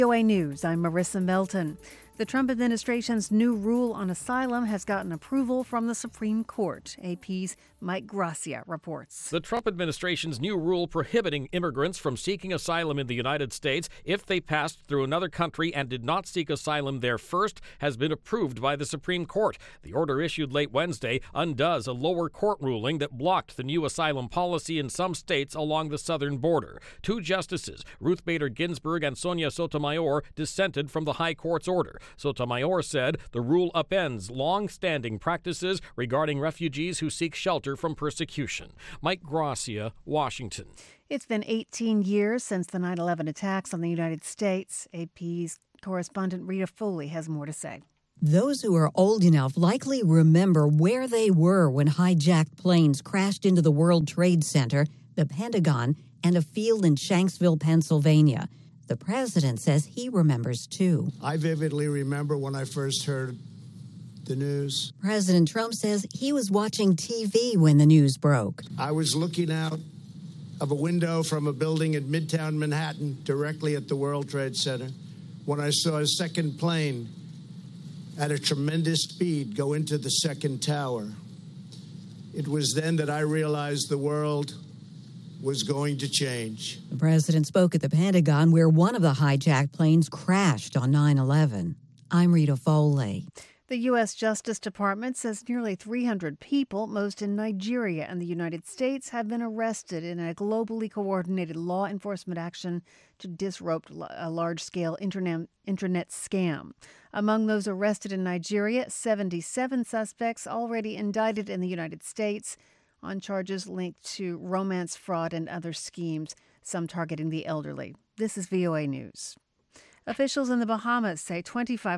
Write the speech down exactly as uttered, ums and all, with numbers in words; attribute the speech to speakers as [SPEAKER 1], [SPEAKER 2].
[SPEAKER 1] V O A News, I'm Marissa Melton. The Trump administration's new rule on asylum has gotten approval from the Supreme Court. A P's Mike Gracia reports.
[SPEAKER 2] The Trump administration's new rule prohibiting immigrants from seeking asylum in the United States if they passed through another country and did not seek asylum there first has been approved by the Supreme Court. The order issued late Wednesday undoes a lower court ruling that blocked the new asylum policy in some states along the southern border. Two justices, Ruth Bader Ginsburg and Sonia Sotomayor, dissented from the High Court's order. Sotomayor said the rule upends long-standing practices regarding refugees who seek shelter from persecution. Mike Gracia, Washington.
[SPEAKER 1] It's been eighteen years since the nine eleven attacks on the United States. A P's correspondent Rita Foley has more to say.
[SPEAKER 3] Those who are old enough likely remember where they were when hijacked planes crashed into the World Trade Center, the Pentagon, and a field in Shanksville, Pennsylvania. The president says he remembers, too.
[SPEAKER 4] I vividly remember when I first heard the news.
[SPEAKER 3] President Trump says he was watching T V when the news broke.
[SPEAKER 4] I was looking out of a window from a building in Midtown Manhattan directly at the World Trade Center when I saw a second plane at a tremendous speed go into the second tower. It was then that I realized the world was going to change.
[SPEAKER 3] The president spoke at the Pentagon where one of the hijacked planes crashed on nine eleven. I'm Rita Foley.
[SPEAKER 1] The U S. Justice Department says nearly three hundred people, most in Nigeria and the United States, have been arrested in a globally coordinated law enforcement action to disrupt a large-scale internet, internet scam. Among those arrested in Nigeria, seventy-seven suspects already indicted in the United States on charges linked to romance fraud and other schemes, some targeting the elderly. This is V O A News. Officials in the Bahamas say twenty-five